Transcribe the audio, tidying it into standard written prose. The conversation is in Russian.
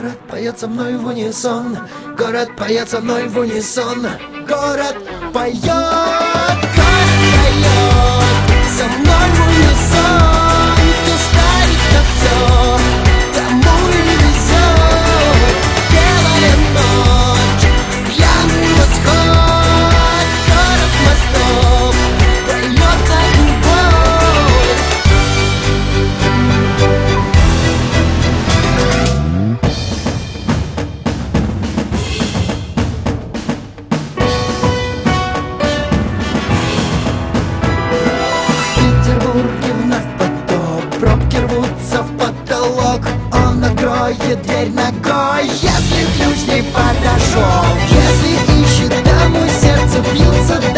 Город поет со мной в унисон, город поет со мной в унисон, город поет, со мной в унисон. Кто ставит на все, тому и везет. Белая ночь, пьяный восход, город мостов поет на любовь. В Петербурге вновь потоп, пробки рвутся в потолок. Он откроет дверь ногой, если ключ не подошел. Если ищет, тому сердце бьется.